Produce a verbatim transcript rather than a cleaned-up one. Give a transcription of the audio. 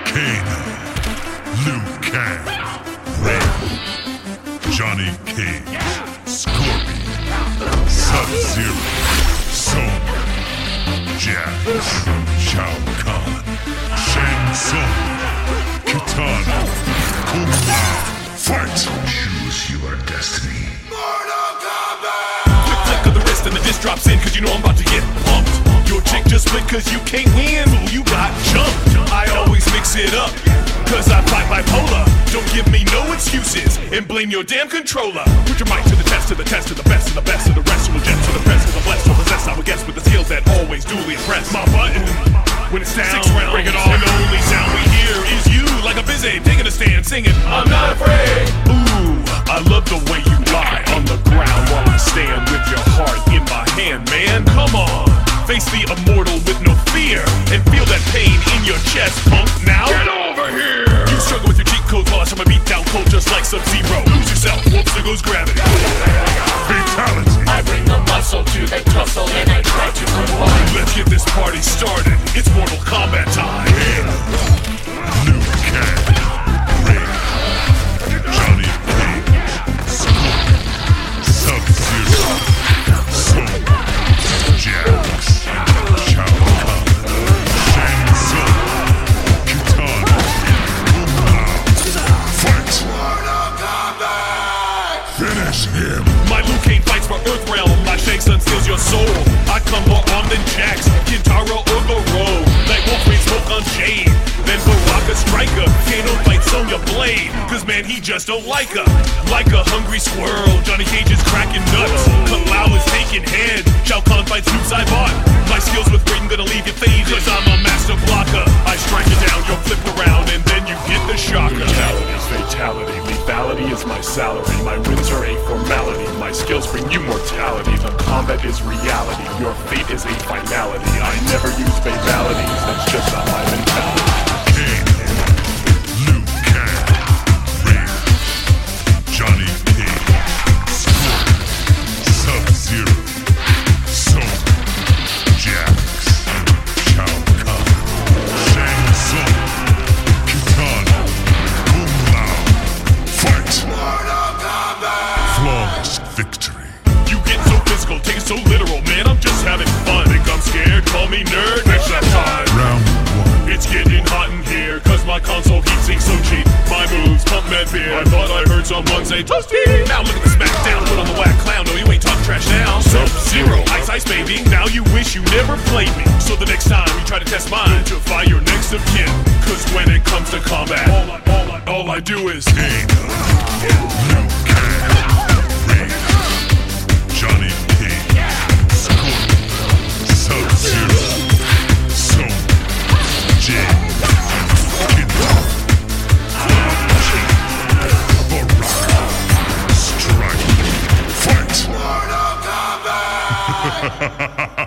Kano, Liu Kang, Raiden, Johnny Cage, Scorpion, Sub-Zero, Soma, Jax, Shao Kahn, Shang Tsung, Kitana, Kung Lao. Fight! Choose your destiny. Mortal Kombat! Quick flick of the wrist and the disc drops in, cause you know I'm about to get pumped. Your chick just split cause you can't win, fool, you got jumped. I always mix it up, cause I fight bipolar. Don't give me no excuses, and blame your damn controller. Put your mic to the test, to the test, to the best, of the best of the rest. Will jet to the press, to the blessed, or possessed. I would guess with the skills that always duly impress. My button, when it's down, six rounds, bring it on. And the only sound we hear is you, like a busy taking a stand, singing, I'm not afraid. Ooh, I love the way you lie on the ground while I stand with your heart in my hand, man. Come on. Face the immortal with no fear and feel that pain in your chest, punk. Now get over here. You struggle with your cheat codes while I show my beat down cold just like Sub-Zero. Lose yourself, whoops, there goes gravity. Fatality. I bring the muscle to the tussle and I try to unwind. Let's get this party started. It's Mortal Kombat time. Liu Kang, Raiden, Johnny Cage, Scorpion, Sub-Zero, Soma, Jax, Shao Kahn, Shang Tsung, Kitana, Kung Lao. Fight! Mortal Kombat! Finish him! My Liu Kang fights for Earthrealm. My Shang Tsung steals your soul. I come more armed than Jax, Kintaro or Goro. Like Wolverine smoke on Jade. Then Baraka Striker, Kano fights Sonya Blade. Cause man, he just don't like her. Like a hungry squirrel, Johnny Cage is cracking nuts. Kung Lao is taking head. Shao Kahn fights Hoops I bought. My skills with Raiden gonna leave you faded. Cause I'm a master blocker. I strike you down, you'll flip around, and then you get the shocker. Brutality is fatality, lethality is my salary. My wins are a formality, my skills bring you mortality. The combat is reality, your fate is a finality. I never use fatalities, that's just not my mentality. Liu Kang, Raiden, Johnny Cage, Scorpion, Sub-Zero, Soma, Jax, Shao Kahn, Shang Tsung, Kitana, Kung Lao. Fight! Mortal Kombat! Flawless victory. You get so physical, take it so literal, man, I'm just having fun. Think I'm scared, call me nerd, next time. Round one. It's getting hot in here, cause my console heat sinks so cheap. My moves pump mad beer. I thought I heard someone say toasty. Now look at the smackdown, put on the whack clown. No, you ain't talking trash now. Sub-Zero, ice ice baby. Now you wish you never played me. So the next time you try to test mine, notify your next of kin. Cause when it comes to combat, all I, all I, all I do is Kano, Liu Kang, Raiden, Johnny Cage, Scorpion, Sub-Zero, Soma, Jax, Kitana, Baraka, Strike, Fight! Mortal Kombat!